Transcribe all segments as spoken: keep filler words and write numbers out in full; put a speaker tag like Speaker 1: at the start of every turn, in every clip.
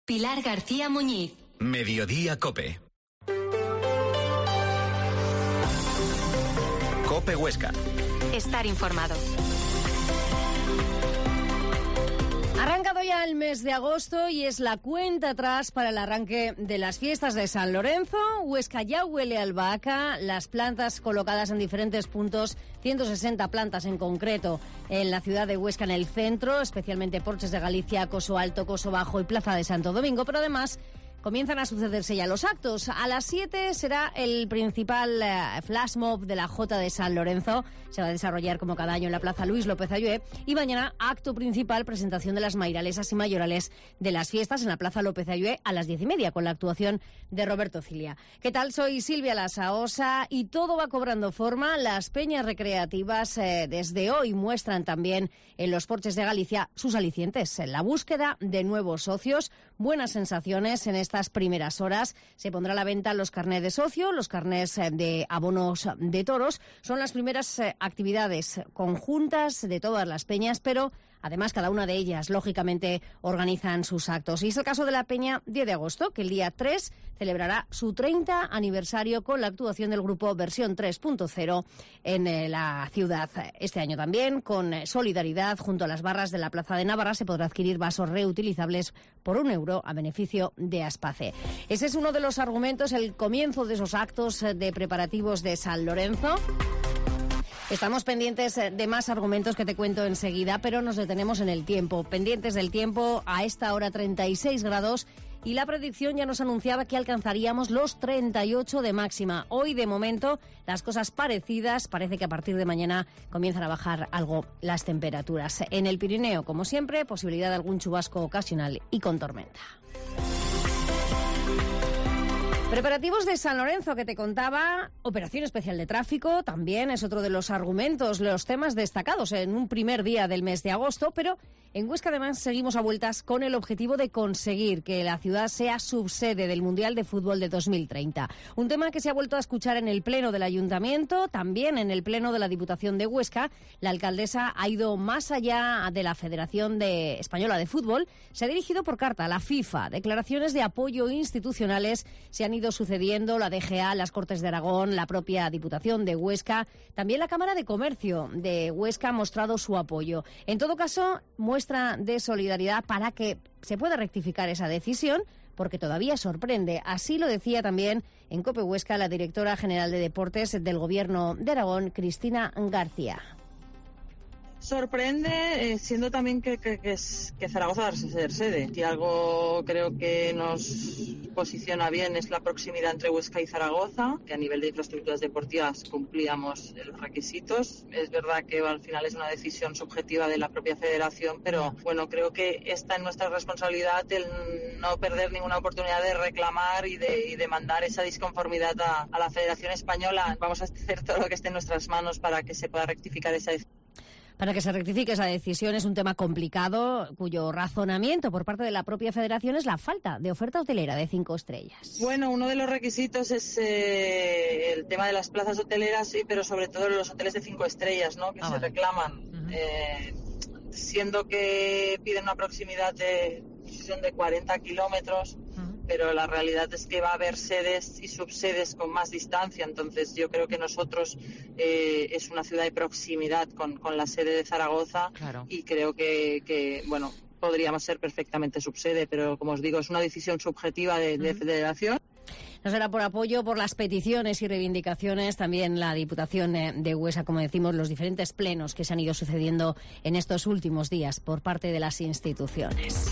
Speaker 1: Pilar García Muñiz.
Speaker 2: Mediodía Cope. Cope Huesca.
Speaker 1: Estar informado.
Speaker 3: Ha arrancado ya el mes de agosto y es la cuenta atrás para el arranque de las fiestas de San Lorenzo. Huesca ya huele a albahaca, las plantas colocadas en diferentes puntos, ciento sesenta plantas en concreto en la ciudad de Huesca, en el centro, especialmente Porches de Galicia, Coso Alto, Coso Bajo y Plaza de Santo Domingo, pero además comienzan a sucederse ya los actos. A las siete será el principal eh, flash mob de la Jota de San Lorenzo. Se va a desarrollar como cada año en la Plaza Luis López Ayué. Y mañana, acto principal, presentación de las mairalesas y mayorales de las fiestas en la Plaza López Ayué a las diez y media, con la actuación de Roberto Cilia. ¿Qué tal? Soy Silvia Lasaosa y todo va cobrando forma. Las peñas recreativas eh, desde hoy muestran también en los Porches de Galicia sus alicientes. En la búsqueda de nuevos socios, buenas sensaciones en esta estas primeras horas. Se pondrá a la venta los carnés de socio, los carnés de abonos de toros. Son las primeras eh, actividades conjuntas de todas las peñas, pero además cada una de ellas, lógicamente, organizan sus actos. Y es el caso de la peña diez de agosto, que el día tres celebrará su treinta aniversario con la actuación del grupo Versión tres punto cero en eh, la ciudad. Este año también, con eh, solidaridad, junto a las barras de la Plaza de Navarra, se podrá adquirir vasos reutilizables por un euro a beneficio de Aspace. Ese es uno de los argumentos, el comienzo de esos actos de preparativos de San Lorenzo. Estamos pendientes de más argumentos que te cuento enseguida, pero nos detenemos en el tiempo. Pendientes del tiempo, a esta hora treinta y seis grados y la predicción ya nos anunciaba que alcanzaríamos los treinta y ocho de máxima. Hoy, de momento, las cosas parecidas. Parece que a partir de mañana comienzan a bajar algo las temperaturas. En el Pirineo, como siempre, posibilidad de algún chubasco ocasional y con tormenta. Preparativos de San Lorenzo que te contaba, operación especial de tráfico, también es otro de los argumentos, los temas destacados en un primer día del mes de agosto, pero en Huesca además seguimos a vueltas con el objetivo de conseguir que la ciudad sea subsede del Mundial de Fútbol de dos mil treinta. Un tema que se ha vuelto a escuchar en el Pleno del Ayuntamiento, también en el Pleno de la Diputación de Huesca. La alcaldesa ha ido más allá de la Federación de Española de Fútbol, se ha dirigido por carta a la FIFA. Declaraciones de apoyo institucionales se han ido sucediendo, la D G A, las Cortes de Aragón, la propia Diputación de Huesca, también la Cámara de Comercio de Huesca ha mostrado su apoyo. En todo caso, muestra de solidaridad para que se pueda rectificar esa decisión, porque todavía sorprende. Así lo decía también en Cope Huesca la directora general de Deportes del Gobierno de Aragón, Cristina García.
Speaker 4: Sorprende, eh, siendo también que, que, que, es, que Zaragoza va a ser sede. Si algo creo que nos posiciona bien es la proximidad entre Huesca y Zaragoza, que a nivel de infraestructuras deportivas cumplíamos los requisitos. Es verdad que al final es una decisión subjetiva de la propia federación, pero bueno, creo que está en nuestra responsabilidad el no perder ninguna oportunidad de reclamar y de, y de mandar esa disconformidad a, a la Federación Española. Vamos a hacer todo lo que esté en nuestras manos para que se pueda rectificar esa decisión.
Speaker 3: Para que se rectifique esa decisión es un tema complicado, cuyo razonamiento por parte de la propia federación es la falta de oferta hotelera de cinco estrellas.
Speaker 4: Bueno, uno de los requisitos es eh, el tema de las plazas hoteleras, sí, pero sobre todo los hoteles de cinco estrellas, ¿no? Que ah, se vale. reclaman, uh-huh. eh, siendo que piden una proximidad de, de cuarenta kilómetros. Uh-huh. Pero la realidad es que va a haber sedes y subsedes con más distancia, entonces yo creo que nosotros eh, es una ciudad de proximidad con, con la sede de Zaragoza, claro. Y creo que, que, bueno, podríamos ser perfectamente subsede, pero como os digo, es una decisión subjetiva de, de federación.
Speaker 3: No será por apoyo, por las peticiones y reivindicaciones, también la Diputación de Huesca, como decimos, los diferentes plenos que se han ido sucediendo en estos últimos días por parte de las instituciones.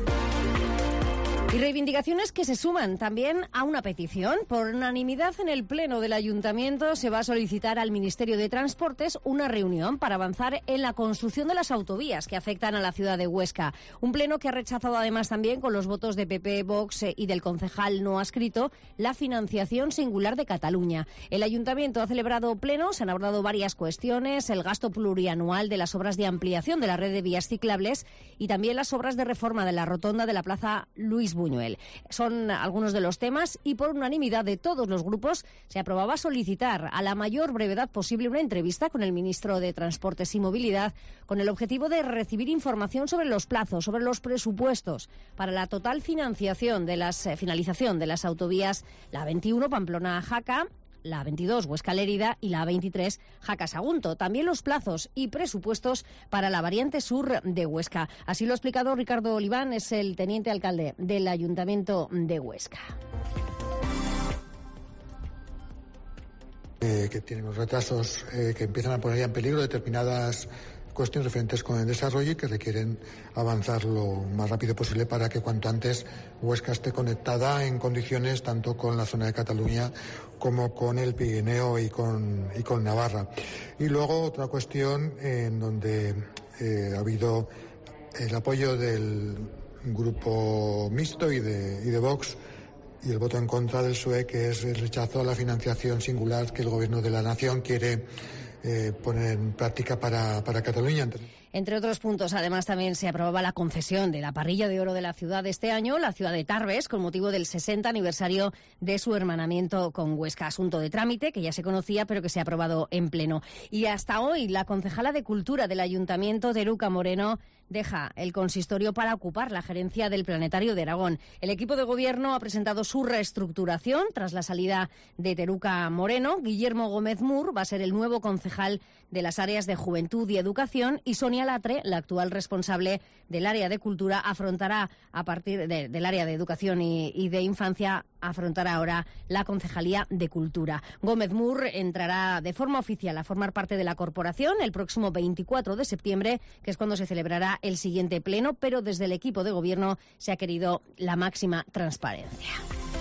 Speaker 3: Y reivindicaciones que se suman también a una petición. Por unanimidad en el Pleno del Ayuntamiento se va a solicitar al Ministerio de Transportes una reunión para avanzar en la construcción de las autovías que afectan a la ciudad de Huesca. Un pleno que ha rechazado además también con los votos de P P, Vox y del concejal no adscrito la financiación singular de Cataluña. El Ayuntamiento ha celebrado plenos, se han abordado varias cuestiones, el gasto plurianual de las obras de ampliación de la red de vías ciclables y también las obras de reforma de la rotonda de la Plaza Luis Buñuel. Son algunos de los temas y por unanimidad de todos los grupos se aprobaba solicitar a la mayor brevedad posible una entrevista con el ministro de Transportes y Movilidad con el objetivo de recibir información sobre los plazos, sobre los presupuestos para la total financiación de las eh, finalización de las autovías la veintiuno Pamplona-Jaca, la veintidós Huesca-Lérida y la veintitrés Jaca-Sagunto. También los plazos y presupuestos para la variante sur de Huesca. Así lo ha explicado Ricardo Oliván, es el teniente alcalde del Ayuntamiento de Huesca.
Speaker 5: Eh, que tienen unos retrasos eh, que empiezan a poner ya en peligro determinadas cuestiones referentes con el desarrollo y que requieren avanzar lo más rápido posible para que cuanto antes Huesca esté conectada en condiciones tanto con la zona de Cataluña como con el Pirineo y con, y con Navarra. Y luego otra cuestión en donde eh, ha habido el apoyo del grupo mixto y de, y de Vox y el voto en contra del P S O E, que es el rechazo a la financiación singular que el Gobierno de la Nación quiere eh, poner en práctica para, para Cataluña.
Speaker 3: Entre otros puntos, además, también se aprobaba la concesión de la parrilla de oro de la ciudad de este año, la ciudad de Tarbes, con motivo del sesenta aniversario de su hermanamiento con Huesca. Asunto de trámite que ya se conocía, pero que se ha aprobado en pleno. Y hasta hoy, la concejala de Cultura del Ayuntamiento, Teruca Moreno, deja el consistorio para ocupar la gerencia del Planetario de Aragón. El equipo de gobierno ha presentado su reestructuración tras la salida de Teruca Moreno. Guillermo Gómez Mur va a ser el nuevo concejal de las áreas de Juventud y Educación y Sonia Latre, la actual responsable del área de Cultura, afrontará a partir de, del área de Educación y, y de Infancia, afrontará ahora la Concejalía de Cultura. Gómez Mur entrará de forma oficial a formar parte de la corporación el próximo veinticuatro de septiembre, que es cuando se celebrará el siguiente pleno, pero desde el equipo de gobierno se ha querido la máxima transparencia.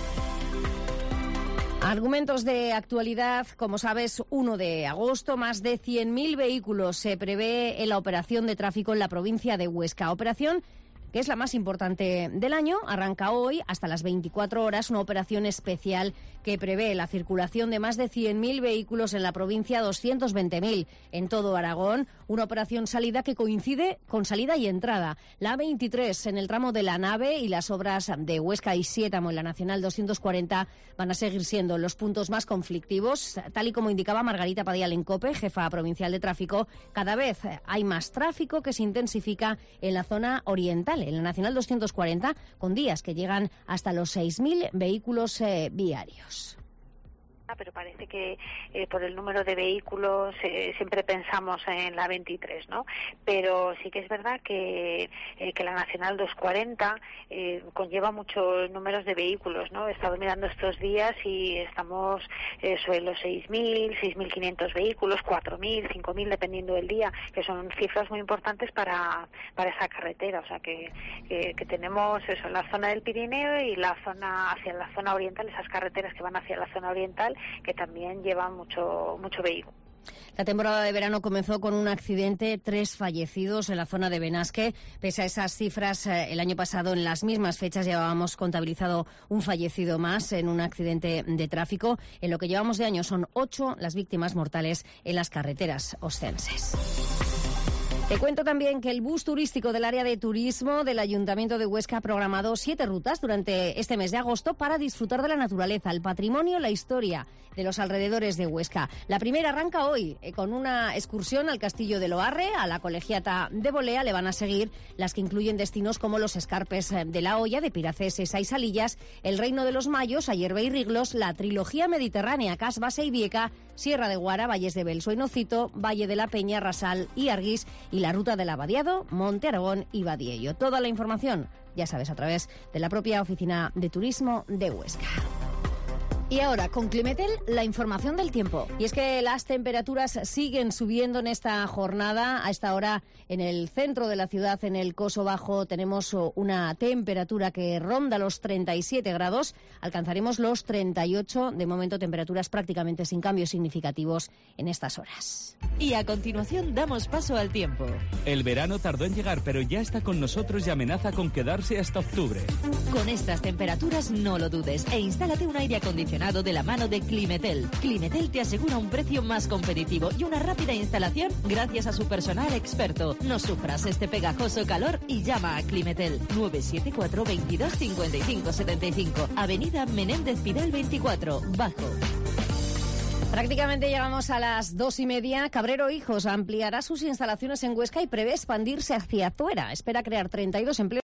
Speaker 3: Argumentos de actualidad, como sabes, uno de agosto, más de cien mil vehículos se prevé en la operación de tráfico en la provincia de Huesca. Operación que es la más importante del año. Arranca hoy hasta las veinticuatro horas una operación especial que prevé la circulación de más de cien mil vehículos en la provincia, doscientos veinte mil en todo Aragón. Una operación salida que coincide con salida y entrada. La A veintitrés en el tramo de la Nave y las obras de Huesca y Siétamo en la Nacional doscientos cuarenta van a seguir siendo los puntos más conflictivos. Tal y como indicaba Margarita Padilla Lencope, jefa provincial de tráfico, cada vez hay más tráfico que se intensifica en la zona oriental, en la Nacional doscientos cuarenta, con días que llegan hasta los seis mil vehículos eh, diarios.
Speaker 6: Pero parece que eh, por el número de vehículos eh, siempre pensamos en la veintitrés, ¿no? Pero sí que es verdad que, eh, que la Nacional doscientos cuarenta eh, conlleva muchos números de vehículos, ¿no? He estado mirando estos días y estamos eh, sobre los seis mil, seis mil quinientos vehículos, cuatro mil, cinco mil, dependiendo del día, que son cifras muy importantes para, para esa carretera. O sea, que, que, que tenemos eso en la zona del Pirineo y la zona hacia la zona oriental, esas carreteras que van hacia la zona oriental, que también llevan mucho mucho vehículo.
Speaker 3: La temporada de verano comenzó con un accidente, tres fallecidos en la zona de Benasque. Pese a esas cifras, el año pasado en las mismas fechas llevábamos contabilizado un fallecido más en un accidente de tráfico. En lo que llevamos de año son ocho las víctimas mortales en las carreteras oscenses. Te cuento también que el bus turístico del área de turismo del Ayuntamiento de Huesca ha programado siete rutas durante este mes de agosto para disfrutar de la naturaleza, el patrimonio, la historia de los alrededores de Huesca. La primera arranca hoy eh, con una excursión al Castillo de Loarre, a la Colegiata de Bolea. Le van a seguir las que incluyen destinos como los Escarpes de la Hoya, de Piraceses a Isalillas, el Reino de los Mayos, Ayerbe y Riglos, la Trilogía Mediterránea, Casbase y Vieca, Sierra de Guara, Valles de Belso y Nocito, Valle de la Peña, Rasal y Arguís, y la ruta del Abadiado, Monte Aragón y Badiello. Toda la información, ya sabes, a través de la propia Oficina de Turismo de Huesca. Y ahora, con Climetel, la información del tiempo. Y es que las temperaturas siguen subiendo en esta jornada. A esta hora, en el centro de la ciudad, en el Coso Bajo, tenemos una temperatura que ronda los treinta y siete grados. Alcanzaremos los treinta y ocho. De momento, temperaturas prácticamente sin cambios significativos en estas horas.
Speaker 7: Y a continuación, damos paso al tiempo.
Speaker 2: El verano tardó en llegar, pero ya está con nosotros y amenaza con quedarse hasta octubre.
Speaker 7: Con estas temperaturas, no lo dudes e instálate un aire acondicionado acondicionado de la mano de Climetel. Climetel te asegura un precio más competitivo y una rápida instalación gracias a su personal experto. No sufras este pegajoso calor y llama a Climetel nueve siete cuatro, veintidós, cincuenta y cinco, setenta y cinco, Avenida Menéndez Pidal veinticuatro, Bajo.
Speaker 3: Prácticamente llegamos a las dos y media. Cabrero Hijos ampliará sus instalaciones en Huesca y prevé expandirse hacia afuera. Espera crear treinta y dos empleos